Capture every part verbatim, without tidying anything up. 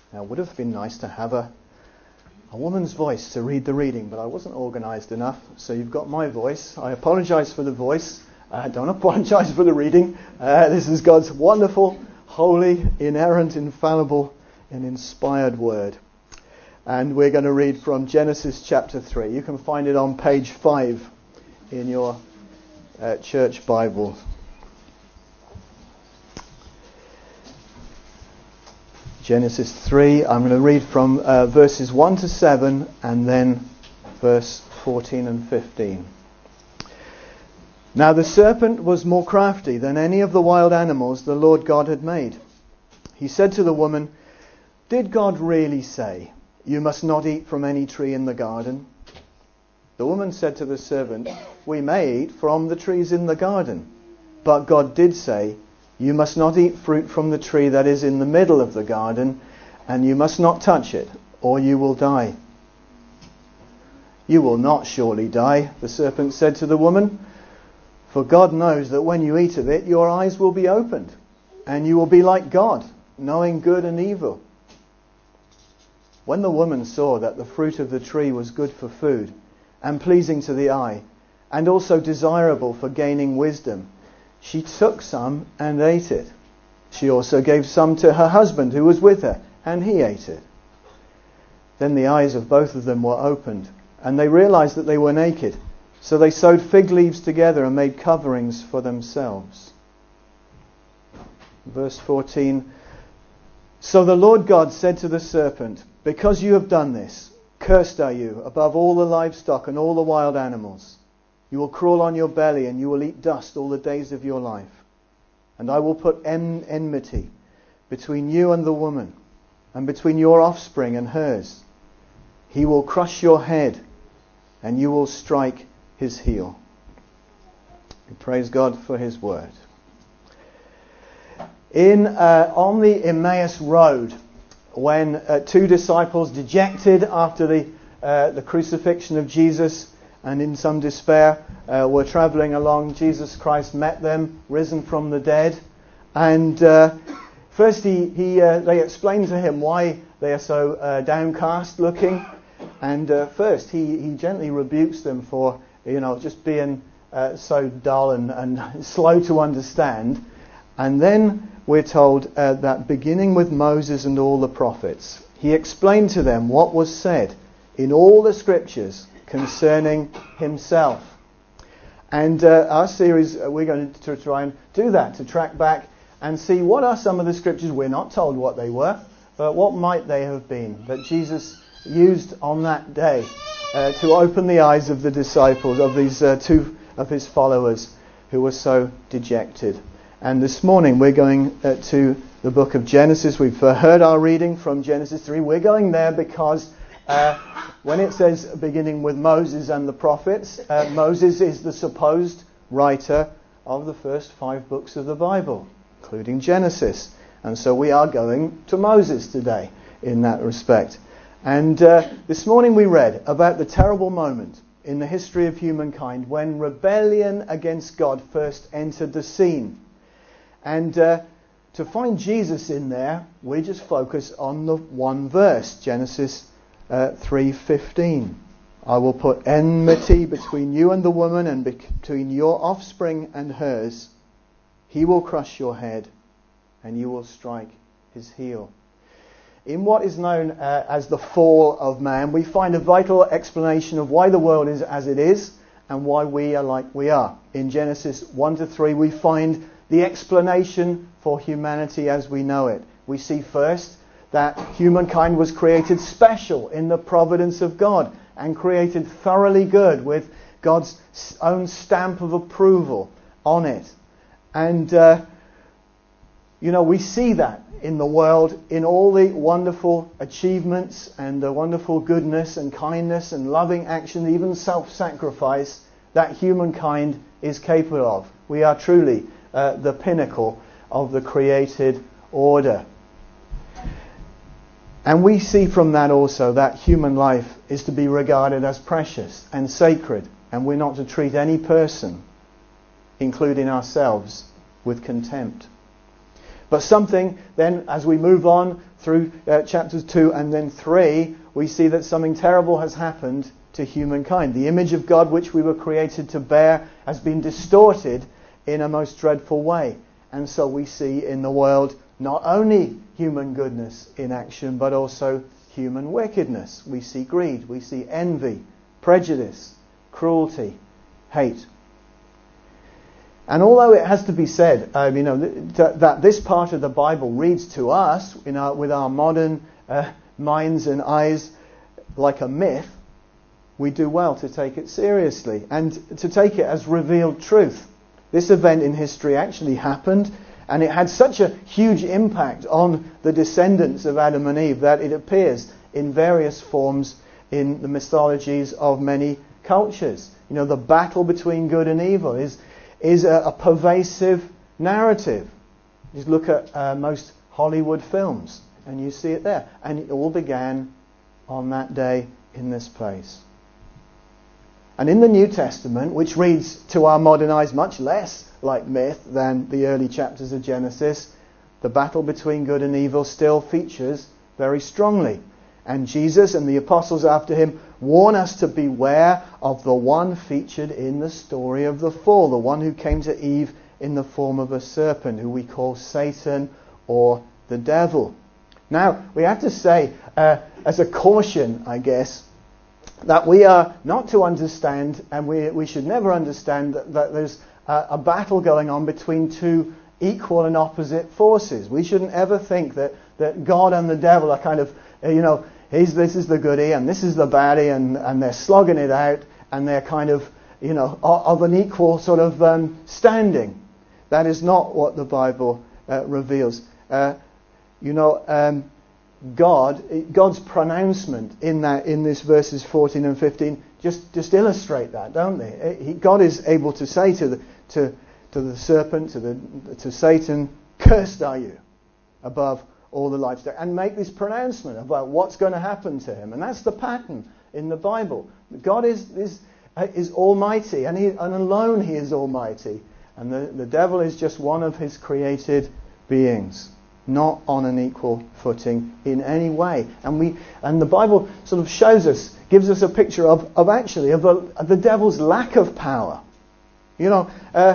Now, it would have been nice to have a, a woman's voice to read the reading, but I wasn't organised enough, so you've got my voice. I apologise for the voice. I uh, don't apologise for the reading. Uh, this is God's wonderful, holy, inerrant, infallible, and inspired word. And we're going to read from Genesis chapter three. You can find it on page five in your uh, church Bible. Genesis three, I'm going to read from uh, verses one to seven and then verse fourteen and fifteen. Now the serpent was more crafty than any of the wild animals the Lord God had made. He said to the woman, "Did God really say, 'You must not eat from any tree in the garden'?" The woman said to the serpent, "We may eat from the trees in the garden, but God did say, 'You must not eat fruit from the tree that is in the middle of the garden, and you must not touch it, or you will die.'" "You will not surely die," the serpent said to the woman, "for God knows that when you eat of it, your eyes will be opened, and you will be like God, knowing good and evil." When the woman saw that the fruit of the tree was good for food, and pleasing to the eye, and also desirable for gaining wisdom, she took some and ate it. She also gave some to her husband who was with her, and he ate it. Then the eyes of both of them were opened, and they realized that they were naked. So they sewed fig leaves together and made coverings for themselves. Verse fourteen. So the Lord God said to the serpent, "Because you have done this, cursed are you above all the livestock and all the wild animals. You will crawl on your belly, and you will eat dust all the days of your life. And I will put en- enmity between you and the woman, and between your offspring and hers. He will crush your head, and you will strike his heel." We praise God for his word. In uh, on the Emmaus Road, when uh, two disciples, dejected after the uh, the crucifixion of Jesus, and in some despair, uh, were travelling along, Jesus Christ met them, risen from the dead. And uh, first he, he uh, they explained to him why they are so uh, downcast looking. And uh, first he, he gently rebukes them for, you know, just being uh, so dull and, and slow to understand. And then we're told uh, that beginning with Moses and all the prophets, he explained to them what was said in all the scriptures concerning himself. And uh, our series, uh, we're going to try and do that, to track back and see what are some of the scriptures. We're not told what they were, but what might they have been that Jesus used on that day uh, to open the eyes of the disciples, of these uh, two of his followers who were so dejected. And this morning we're going uh, to the book of Genesis. We've uh, heard our reading from Genesis three. We're going there because Uh, when it says beginning with Moses and the prophets, uh, Moses is the supposed writer of the first five books of the Bible, including Genesis. And so we are going to Moses today in that respect. And uh, this morning we read about the terrible moment in the history of humankind when rebellion against God first entered the scene. And uh, to find Jesus in there, we just focus on the one verse, Genesis Uh, three fifteen. "I will put enmity between you and the woman, and between your offspring and hers. He will crush your head, and you will strike his heel." In what is known uh, as the fall of man, we find a vital explanation of why the world is as it is and why we are like we are. In Genesis one to three, we find the explanation for humanity as we know it. We see first that humankind was created special in the providence of God and created thoroughly good with God's own stamp of approval on it. And, uh, you know, we see that in the world, in all the wonderful achievements and the wonderful goodness and kindness and loving action, even self-sacrifice that humankind is capable of. We are truly uh, the pinnacle of the created order. And we see from that also that human life is to be regarded as precious and sacred, and we're not to treat any person, including ourselves, with contempt. But something then, as we move on through uh, chapters two and then three, we see that something terrible has happened to humankind. The image of God which we were created to bear has been distorted in a most dreadful way. And so we see in the world not only human goodness in action, but also human wickedness. We see greed, we see envy, prejudice, cruelty, hate. And although it has to be said, um, you know, th- that this part of the Bible reads to us in our, with our modern uh, minds and eyes like a myth, we do well to take it seriously and to take it as revealed truth. This event in history actually happened, and it had such a huge impact on the descendants of Adam and Eve that it appears in various forms in the mythologies of many cultures. You know, the battle between good and evil is is a, a pervasive narrative. Just look at uh, most Hollywood films and you see it there. And it all began on that day in this place. And in the New Testament, which reads to our modern eyes much less like myth than the early chapters of Genesis, the battle between good and evil still features very strongly. And Jesus and the apostles after him warn us to beware of the one featured in the story of the fall, the one who came to Eve in the form of a serpent, who we call Satan or the devil. Now, we have to say, uh, as a caution, I guess, that we are not to understand, and we, we should never understand, that, that there's a, a battle going on between two equal and opposite forces. We shouldn't ever think that, that God and the devil are kind of, you know, he's, this is the goodie and this is the baddie, and, and they're slogging it out, and they're kind of, you know, of an equal sort of um, standing. That is not what the Bible uh, reveals. Uh, you know, um, God, God's pronouncement in that, in this verses fourteen and fifteen, just just illustrate that, don't they? He, God is able to say to the to to the serpent, to the to Satan, "Cursed are you above all the livestock," and make this pronouncement about what's going to happen to him. And that's the pattern in the Bible. God is is is almighty, and he and alone he is almighty, and the the devil is just one of his created beings, not on an equal footing in any way. And we and the Bible sort of shows us, gives us a picture of, of actually of, a, of the devil's lack of power. You know, uh,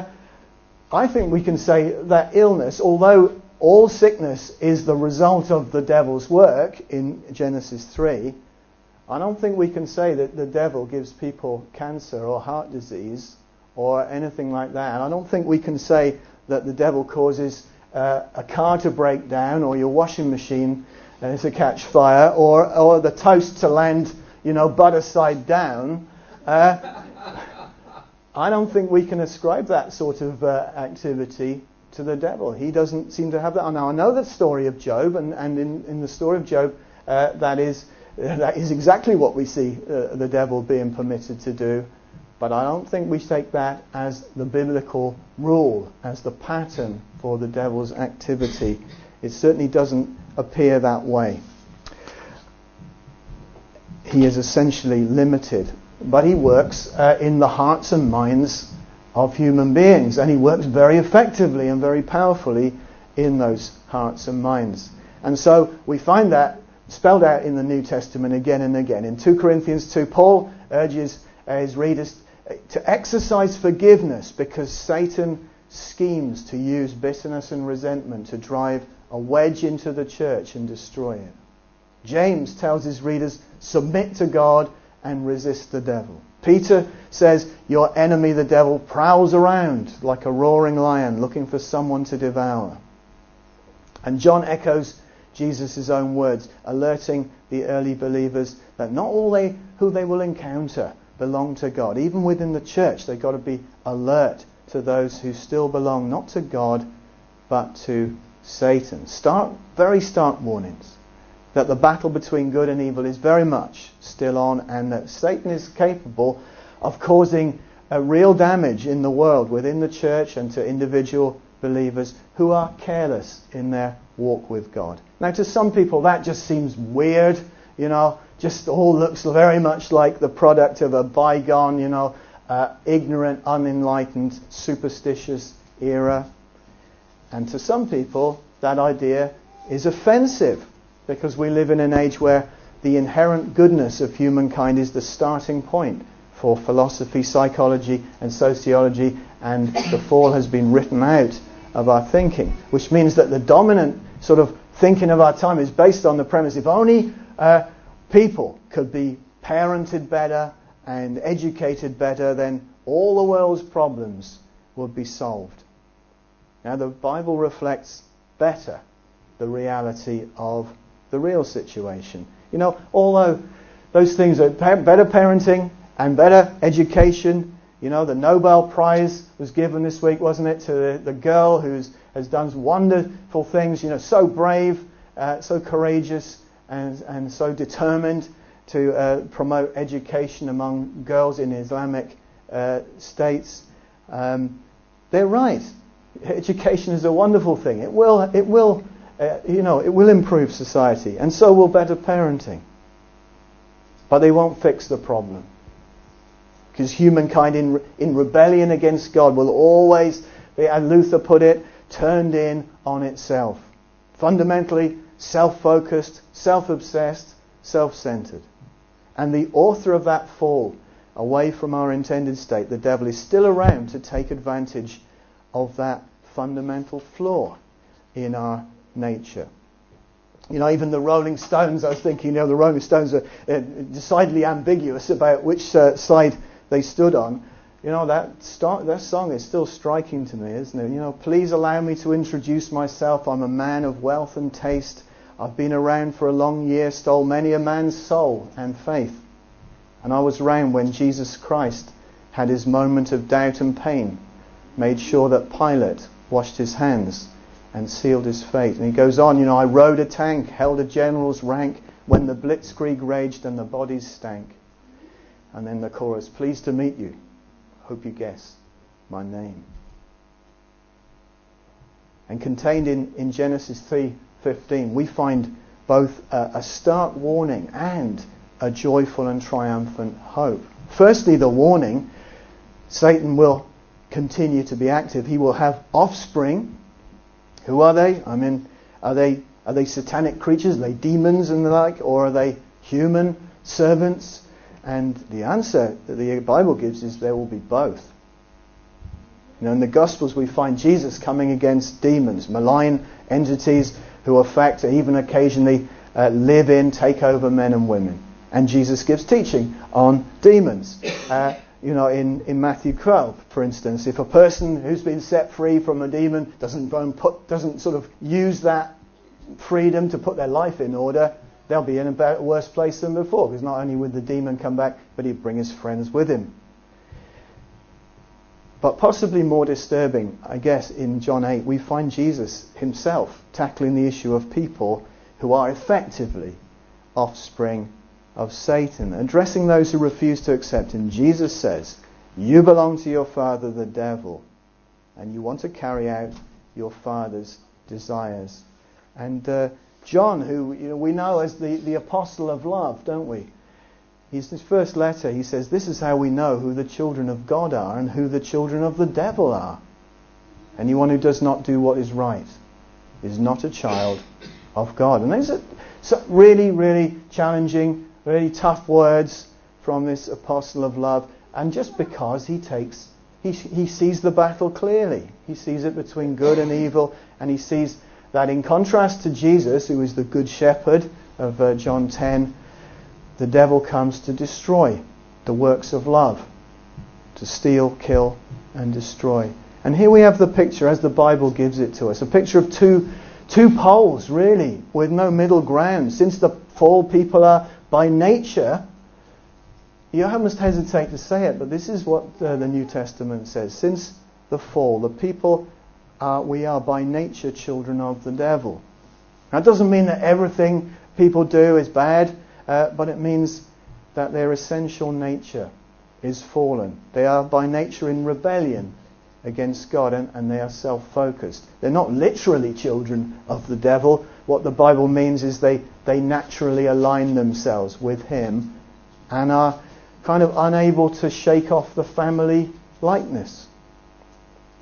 I think we can say that illness, although all sickness is the result of the devil's work in Genesis three, I don't think we can say that the devil gives people cancer or heart disease or anything like that. And I don't think we can say that the devil causes Uh, a car to break down, or your washing machine uh, to catch fire, or or the toast to land, you know, butter side down. Uh, I don't think we can ascribe that sort of uh, activity to the devil. He doesn't seem to have that. Now, I know the story of Job, and, and in, in the story of Job, uh, that is uh, that is exactly what we see uh, the devil being permitted to do. But I don't think we take that as the biblical rule, as the pattern for the devil's activity. It certainly doesn't appear that way. He is essentially limited, but he works uh, in the hearts and minds of human beings, and he works very effectively and very powerfully in those hearts and minds. And so we find that spelled out in the New Testament again and again. In two Corinthians two, Paul urges uh, his readers to exercise forgiveness, because Satan schemes to use bitterness and resentment to drive a wedge into the church and destroy it. James tells his readers, submit to God and resist the devil. Peter says, your enemy the devil prowls around like a roaring lion looking for someone to devour. And John echoes Jesus' own words, alerting the early believers that not all they who they will encounter belong to God. Even within the church, they've got to be alert to those who still belong not to God but to Satan. Stark, very stark warnings that the battle between good and evil is very much still on, and that Satan is capable of causing a real damage in the world, within the church, and to individual believers who are careless in their walk with God. Now, to some people that just seems weird, you know, just all looks very much like the product of a bygone, you know, uh, ignorant, unenlightened, superstitious era. And to some people, that idea is offensive, because we live in an age where the inherent goodness of humankind is the starting point for philosophy, psychology and sociology, and the fall has been written out of our thinking, which means that the dominant sort of thinking of our time is based on the premise, if only uh, people could be parented better and educated better, then all the world's problems would be solved. Now the Bible reflects better the reality of the real situation. You know, although those things are pa- better parenting and better education, you know, the Nobel Prize was given this week, wasn't it, to the, the girl who has done wonderful things, you know, so brave, uh, so courageous, and, and so determined to uh, promote education among girls in Islamic uh, states. Um, they're right. Education is a wonderful thing. It will, it will, uh, you know, it will improve society, and so will better parenting. But they won't fix the problem, because humankind in in rebellion against God will always be, as Luther put it, turned in on itself, fundamentally self-focused, self-obsessed, self-centered. And the author of that fall away from our intended state, the devil, is still around to take advantage of that fundamental flaw in our nature. You know, even the Rolling Stones, I was thinking, you know, the Rolling Stones are uh, decidedly ambiguous about which uh, side they stood on. You know, that, start, that song is still striking to me, isn't it? You know, please allow me to introduce myself. I'm a man of wealth and taste. I've been around for a long year, stole many a man's soul and faith. And I was round when Jesus Christ had his moment of doubt and pain, made sure that Pilate washed his hands and sealed his fate. And he goes on, you know, I rode a tank, held a general's rank, when the blitzkrieg raged and the bodies stank. And then the chorus, pleased to meet you, hope you guess my name. And contained in, in Genesis three fifteen, we find both a, a stark warning and a joyful and triumphant hope. Firstly, the warning, Satan will continue to be active. He will have offspring. Who are they? I mean, are they are they satanic creatures? Are they demons and the like? Or are they human servants? And the answer that the Bible gives is there will be both. You know, in the Gospels we find Jesus coming against demons, malign entities who affect, even occasionally uh, live in, take over men and women. And Jesus gives teaching on demons. Uh, You know, in, in Matthew twelve, for instance, if a person who's been set free from a demon doesn't go and put, doesn't sort of use that freedom to put their life in order, they'll be in a better, worse place than before, because not only would the demon come back, but he'd bring his friends with him. But possibly more disturbing, I guess, in John eight, we find Jesus himself tackling the issue of people who are effectively offspring of Satan, addressing those who refuse to accept him. Jesus says, you belong to your father the devil, and you want to carry out your father's desires. And uh, John, who you know, we know as the, the apostle of love, don't we? He's his first letter, he says, this is how we know who the children of God are and who the children of the devil are. Anyone who does not do what is right is not a child of God. And these are really, really challenging, really tough words from this apostle of love, and just because he takes, he he sees the battle clearly. He sees it between good and evil, and he sees that in contrast to Jesus, who is the good shepherd of uh, John ten, the devil comes to destroy the works of love, to steal, kill, and destroy. And here we have the picture as the Bible gives it to us, a picture of two two poles, really, with no middle ground. Since the fall, people are by nature, you almost hesitate to say it, but this is what uh, the New Testament says. Since the fall, the people are, we are by nature children of the devil. Now, it doesn't mean that everything people do is bad, uh, but it means that their essential nature is fallen. They are by nature in rebellion against God, and, and they are self-focused. They're not literally children of the devil. What the Bible means is they, they naturally align themselves with him and are kind of unable to shake off the family likeness.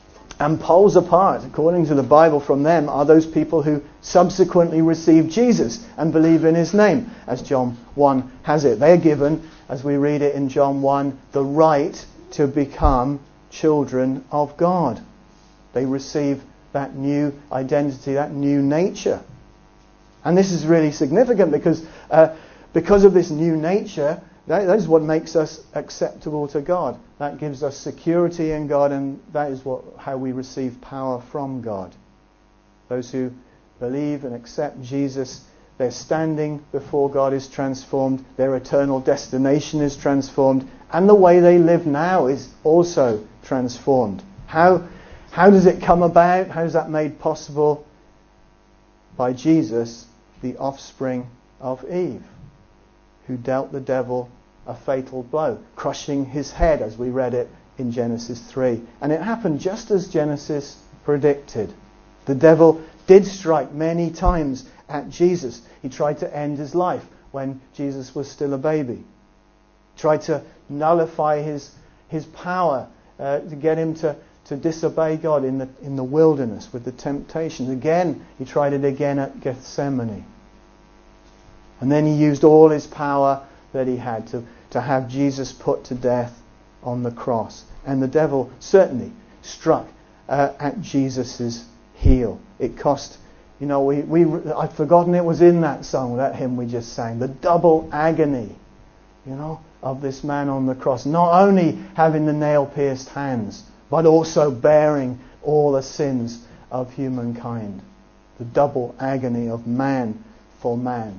And poles apart, according to the Bible, from them are those people who subsequently receive Jesus and believe in his name, as John one has it. They are given, as we read it in John one, the right to become children of God. They receive that new identity, that new nature. And this is really significant because uh, because of this new nature, that, that is what makes us acceptable to God. That gives us security in God, and that is what how we receive power from God. Those who believe and accept Jesus, their standing before God is transformed, their eternal destination is transformed, and the way they live now is also transformed. How, how does it come about? How is that made possible? By Jesus, the offspring of Eve, who dealt the devil a fatal blow, crushing his head, as we read it in Genesis three. And it happened just as Genesis predicted. The devil did strike many times at Jesus. He tried to end his life when Jesus was still a baby. Tried to nullify his his power, uh, to get him to, to disobey God in the in the wilderness with the temptations. Again, he tried it again at Gethsemane. And then he used all his power that he had to, to have Jesus put to death on the cross. And the devil certainly struck uh, at Jesus' heel. It cost, you know, we, we I'd forgotten it was in that song, that hymn we just sang, the double agony, you know, of this man on the cross. Not only having the nail-pierced hands, but also bearing all the sins of humankind. The double agony of man for man.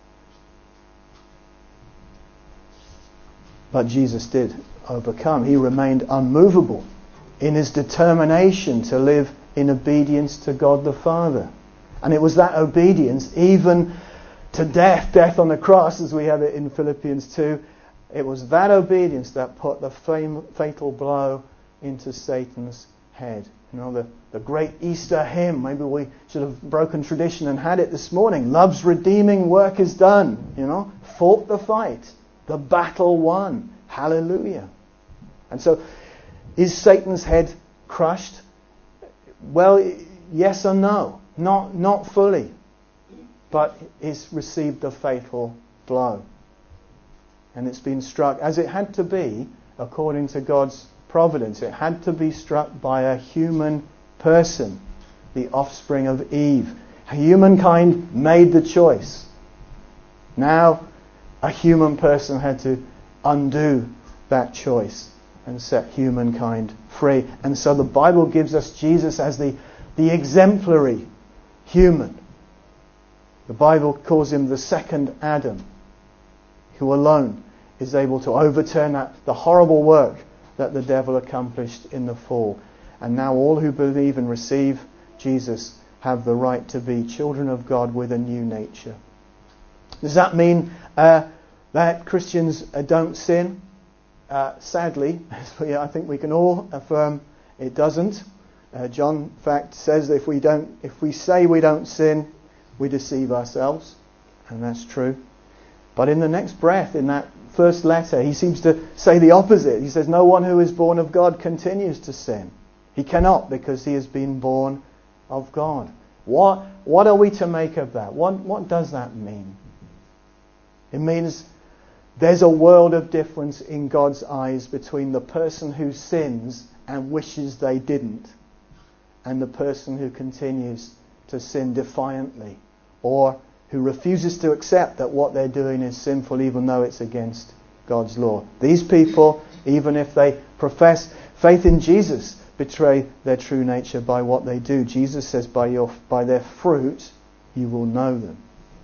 But Jesus did overcome. He remained unmovable in his determination to live in obedience to God the Father. And it was that obedience, even to death, death on the cross, as we have it in Philippians two, it was that obedience that put the fame, fatal blow into Satan's head. You know, the, the great Easter hymn, maybe we should have broken tradition and had it this morning. Love's redeeming work is done. You know, fought the fight. The battle won. Hallelujah. And so, is Satan's head crushed? Well, yes and no. Not, not fully. But he's received a fatal blow. And it's been struck, as it had to be, according to God's providence. It had to be struck by a human person, the offspring of Eve. Humankind made the choice. Now, a human person had to undo that choice and set humankind free. And so the Bible gives us Jesus as the, the exemplary human. The Bible calls him the second Adam, who alone is able to overturn that, the horrible work that the devil accomplished in the fall. And now all who believe and receive Jesus have the right to be children of God with a new nature. Does that mean uh, that Christians uh, don't sin? Uh, sadly, I think we can all affirm it doesn't. Uh, John, in fact, says that if we don't, if we say we don't sin, we deceive ourselves, and that's true. But in the next breath, in that first letter, he seems to say the opposite. He says, "No one who is born of God continues to sin. He cannot, because he has been born of God." What What are we to make of that? What What does that mean? It means there's a world of difference in God's eyes between the person who sins and wishes they didn't, and the person who continues to sin defiantly, or who refuses to accept that what they're doing is sinful even though it's against God's law. These people, even if they profess faith in Jesus, betray their true nature by what they do. Jesus says, by your by their fruit you will know them.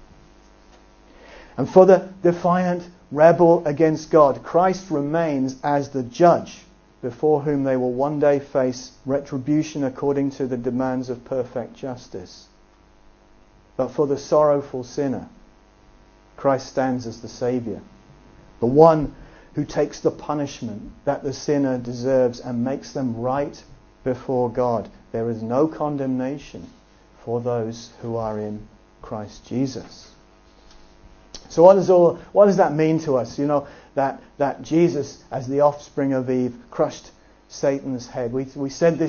And for the defiant rebel against God, Christ remains as the judge before whom they will one day face retribution according to the demands of perfect justice. But for the sorrowful sinner, Christ stands as the Saviour, the one who takes the punishment that the sinner deserves and makes them right before God. There is no condemnation for those who are in Christ Jesus. So what does all what does that mean to us? You know, that that Jesus, as the offspring of Eve, crushed Satan's head. We we said this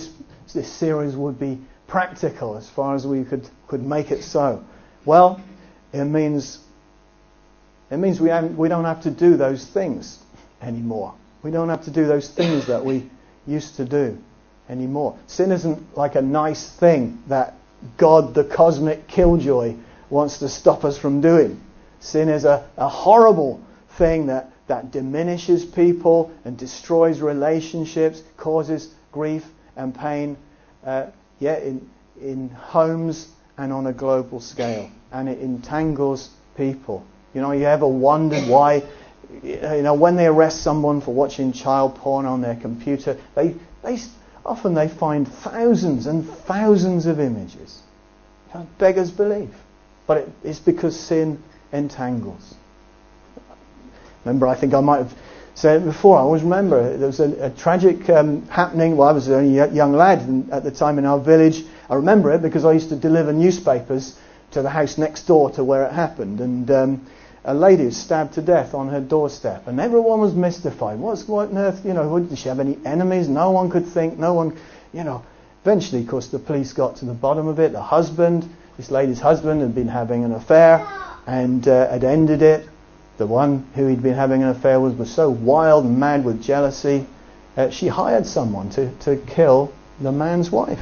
this series would be practical as far as we could, could make it so. Well, it means it means we haven't, we don't have to do those things anymore. We don't have to do those things that we used to do anymore. Sin isn't like a nice thing that God, the cosmic killjoy, wants to stop us from doing. Sin is a, a horrible thing that, that diminishes people and destroys relationships, causes grief and pain, uh, yeah, in, in homes and on a global scale. And it entangles people. You know, you ever wondered why, you know, when they arrest someone for watching child porn on their computer, they, they often they find thousands and thousands of images. You know, beggars belief. But it, it's because sin entangles. Remember, I think I might have said it before, I always remember, there was a, a tragic um, happening. Well, I was only a young lad at the time in our village. I remember it because I used to deliver newspapers to the house next door to where it happened. And um, a lady was stabbed to death on her doorstep. And everyone was mystified. What's, what on earth, you know, did she have any enemies? No one could think, no one, you know. Eventually, of course, the police got to the bottom of it. The husband, this lady's husband, had been having an affair and uh, had ended it. The one who he'd been having an affair with was so wild and mad with jealousy, uh, she hired someone to, to kill the man's wife.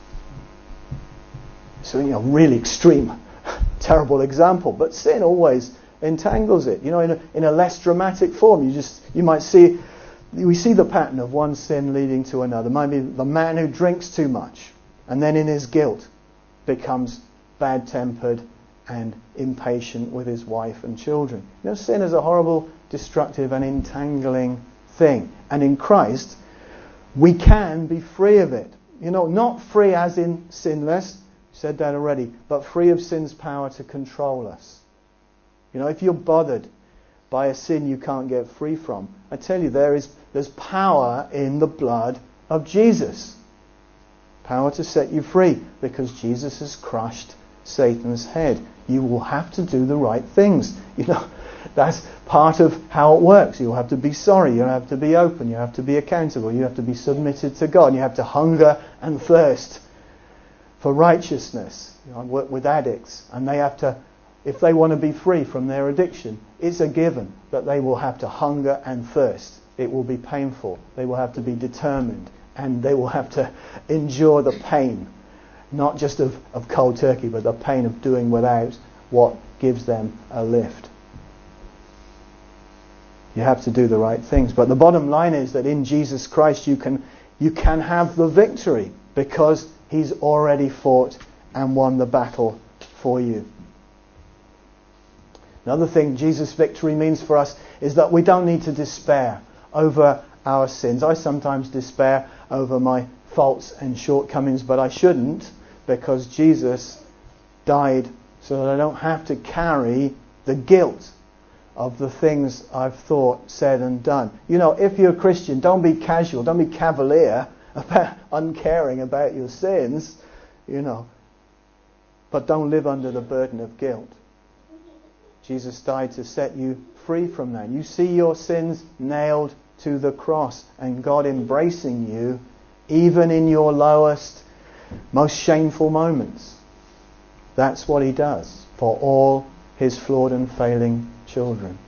So, you know, really extreme, terrible example. But sin always entangles it. You know, in a, in a less dramatic form, you just you might see, we see the pattern of one sin leading to another. Might be the man who drinks too much, and then in his guilt becomes bad-tempered and impatient with his wife and children. You know, sin is a horrible, destructive and entangling thing. And in Christ, we can be free of it. You know, not free as in sinless, said that already, but free of sin's power to control us. You know, if you're bothered by a sin you can't get free from, I tell you, there is there's power in the blood of Jesus. Power to set you free, because Jesus has crushed Satan's head. You will have to do the right things. You know, that's part of how it works. You'll have to be sorry. You'll have to be open. You have to be accountable. You have to be submitted to God. You have to hunger and thirst for righteousness. You know, I work with addicts, and they have to, if they want to be free from their addiction, it's a given that they will have to hunger and thirst. It will be painful. They will have to be determined, and they will have to endure the pain. Not just of, of cold turkey, but the pain of doing without what gives them a lift. You have to do the right things. But the bottom line is that in Jesus Christ you can you can have the victory, because He's already fought and won the battle for you. Another thing Jesus' victory means for us is that we don't need to despair over our sins. I sometimes despair over my faults and shortcomings, but I shouldn't, because Jesus died so that I don't have to carry the guilt of the things I've thought, said and done. You know, if you're a Christian, don't be casual, don't be cavalier about uncaring about your sins, you know, but don't live under the burden of guilt. Jesus died to set you free from that. You see your sins nailed to the cross, and God embracing you even in your lowest, most shameful moments. That's what He does for all His flawed and failing children.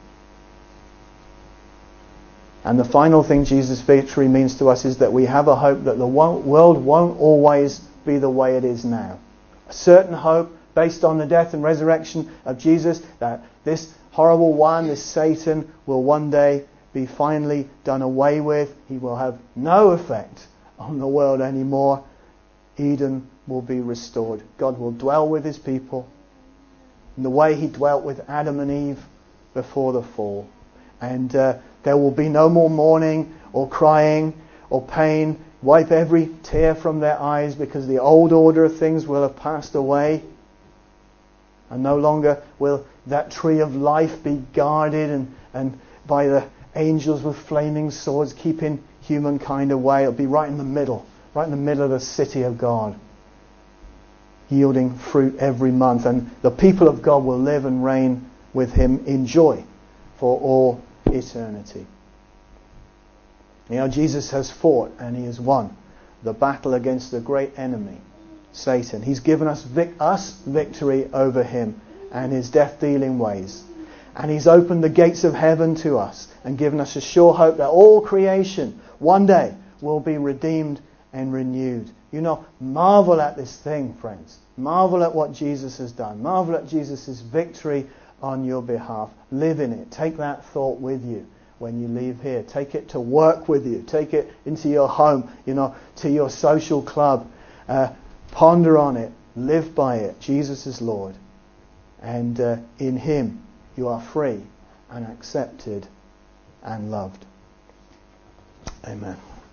And the final thing Jesus' victory means to us is that we have a hope that the world won't always be the way it is now. A certain hope based on the death and resurrection of Jesus, that this horrible one, this Satan, will one day be finally done away with. He will have no effect on the world anymore. Eden will be restored. God will dwell with His people in the way He dwelt with Adam and Eve before the fall. And uh, there will be no more mourning or crying or pain. Wipe every tear from their eyes, because the old order of things will have passed away. And no longer will that tree of life be guarded and, and by the angels with flaming swords keeping humankind away. It'll be right in the middle, right in the middle of the city of God, yielding fruit every month. And the people of God will live and reign with Him in joy for all eternity. You know, Jesus has fought and He has won the battle against the great enemy, Satan. He's given us, vic- us victory over him and his death-dealing ways. And he's opened the gates of heaven to us and given us a sure hope that all creation one day will be redeemed and renewed. You know, marvel at this thing, friends. Marvel at what Jesus has done. Marvel at Jesus' victory on your behalf. Live in it. Take that thought with you when you leave here. Take it to work with you. Take it into your home, you know, to your social club. Uh, ponder on it. Live by it. Jesus is Lord. And uh, in him you are free and accepted and loved. Amen.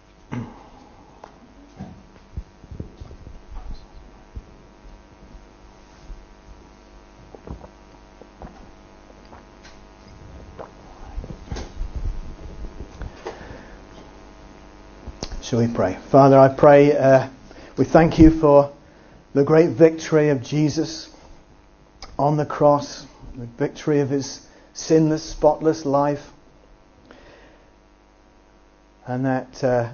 Shall we pray? Father, I pray, uh, we thank you for the great victory of Jesus on the cross, the victory of his sinless, spotless life, and that uh,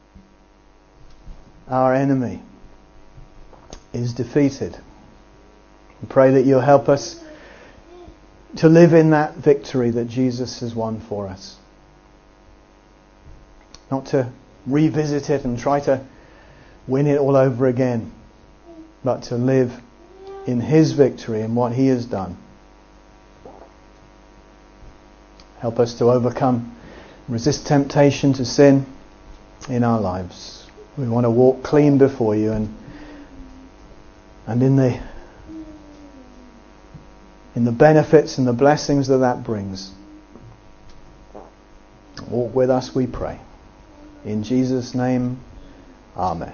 our enemy is defeated. We pray that you'll help us to live in that victory that Jesus has won for us. Not to revisit it and try to win it all over again, but to live in his victory and what he has done. Help us to overcome, resist temptation to sin in our lives. We want to walk clean before you and and in the in the benefits and the blessings that that brings. Walk with us, we pray. In Jesus' name, Amen.